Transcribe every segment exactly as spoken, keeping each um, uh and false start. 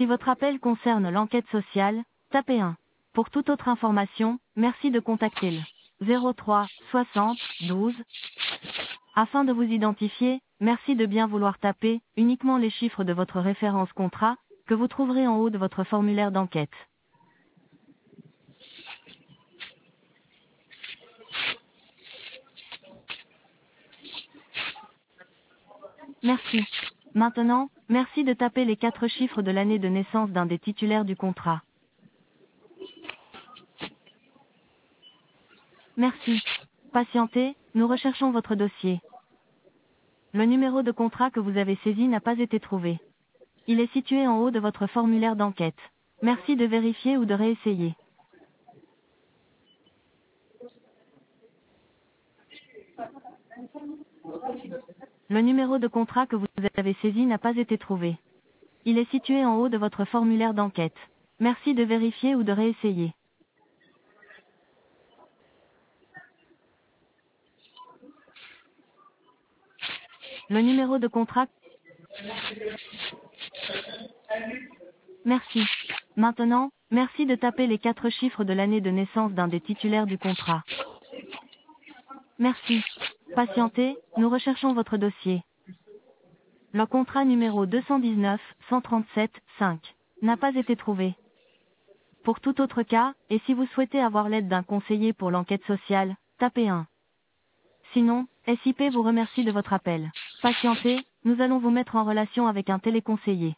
Si votre appel concerne l'enquête sociale, tapez un. Pour toute autre information, merci de contacter le zéro trois soixante douze. Afin de vous identifier, merci de bien vouloir taper uniquement les chiffres de votre référence contrat, que vous trouverez en haut de votre formulaire d'enquête. Merci. Maintenant, merci de taper les quatre chiffres de l'année de naissance d'un des titulaires du contrat. Merci. Patientez, nous recherchons votre dossier. Le numéro de contrat que vous avez saisi n'a pas été trouvé. Il est situé en haut de votre formulaire d'enquête. Merci de vérifier ou de réessayer. Le numéro de contrat que vous avez saisi n'a pas été trouvé. Il est situé en haut de votre formulaire d'enquête. Merci de vérifier ou de réessayer. Le numéro de contrat. Merci. Maintenant, merci de taper les quatre chiffres de l'année de naissance d'un des titulaires du contrat. Merci. Patientez, nous recherchons votre dossier. Le contrat numéro deux cent dix-neuf cent trente-sept cinq n'a pas été trouvé. Pour tout autre cas, et si vous souhaitez avoir l'aide d'un conseiller pour l'enquête sociale, tapez un. Sinon, S I P vous remercie de votre appel. Patientez, nous allons vous mettre en relation avec un téléconseiller.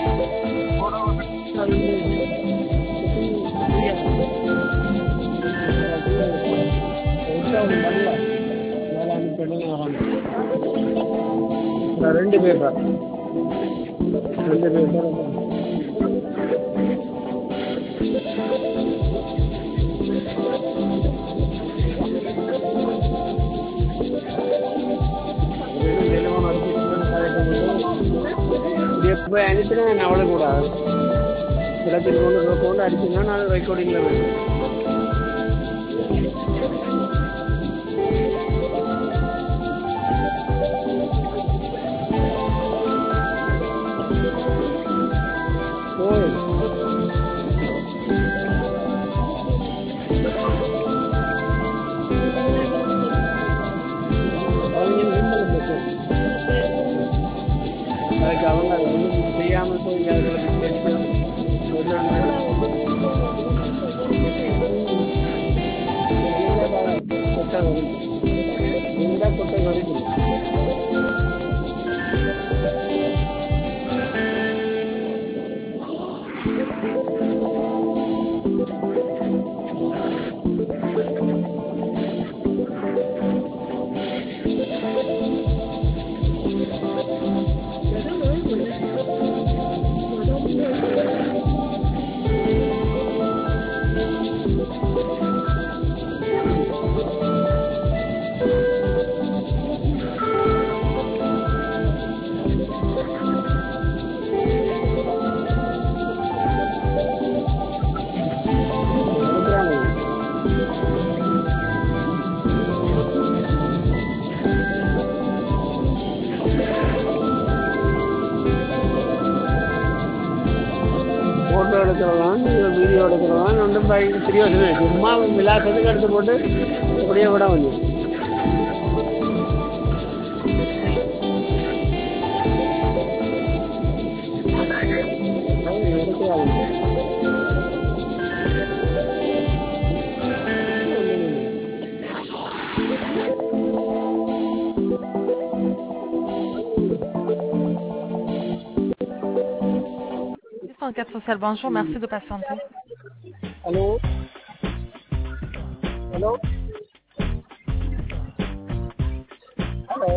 ரெண்டு பேப்பர் ரெண்டு பேப்பர் இப்போ அனுப்பினா நான் அவ்வளோ கூடாது இடத்தில் கொண்டு கொண்டு அடிச்சுன்னா நான் ரெக்கார்டிங்கில் வேணும். அதுக்கு அவங்க ஒன்றும் செய்யாமல் போய் கொட்டை வரும் கொட்டை வரும் ஃபோட்டோ எடுக்கிறதான் வீடியோ எடுக்கிறதான் ஒன்றும் பிரியோசனம் சும்மா விளாசத்துக்கு எடுத்து போட்டு அப்படியே விட வந்து Enquête sociale, bonjour, merci de patienter. Allô? Allô? Allô?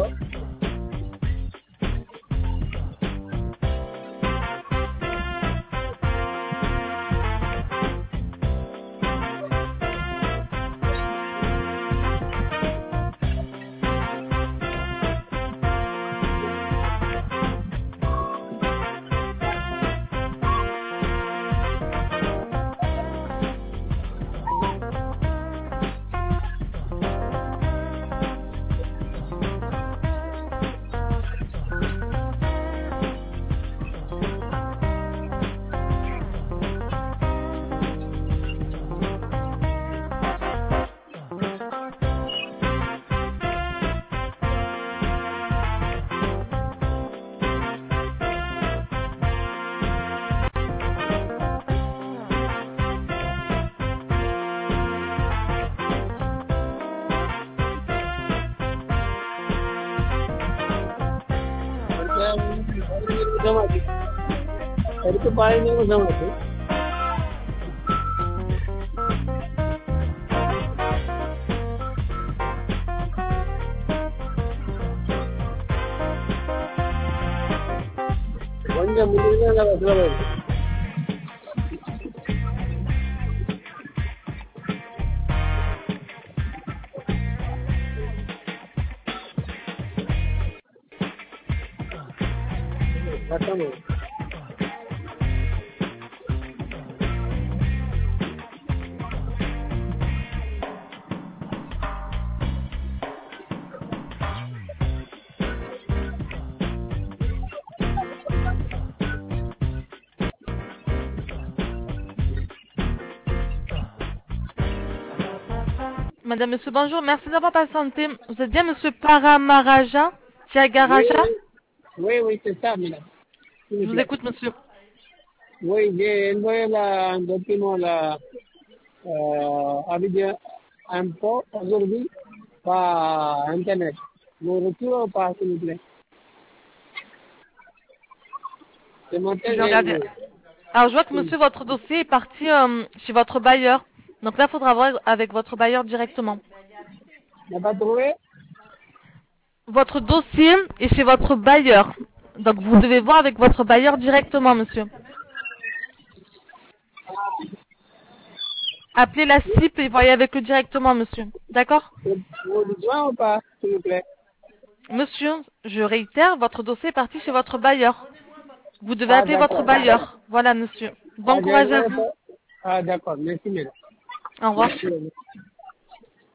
எடுத்து பதினஞ்சு நிமிஷம் இருக்கு. கொஞ்சம் முடிஞ்சு கட்டணும். Madame, Monsieur, bonjour, merci d'avoir patienté. Vous êtes bien Monsieur Paramaraja Thiagaraja? Oui, oui, c'est ça, madame. Je vous écoute, monsieur. Oui, j'ai envoyé la, un document là, euh, avec un peu aujourd'hui par Internet. Vous retrouvez ou pas, s'il vous plaît? C'est mon Je vais regarder. treizième. Alors, je vois que monsieur, votre dossier est parti euh, chez votre bailleur. Donc là, il faudra voir avec votre bailleur directement. On n'a pas trouvé? Votre dossier est chez votre bailleur. Donc, vous devez voir avec votre bailleur directement, monsieur. Appelez la C I P et voyez avec eux directement, monsieur. D'accord? Vous dites joint ou pas, s'il vous plaît? Monsieur, je réitère, votre dossier est parti chez votre bailleur. Vous devez Ah, appeler votre d'accord. bailleur. Voilà, monsieur. Bon Ah, courage à je- vous. Ah, d'accord. Merci, madame. Au revoir. Merci, madame.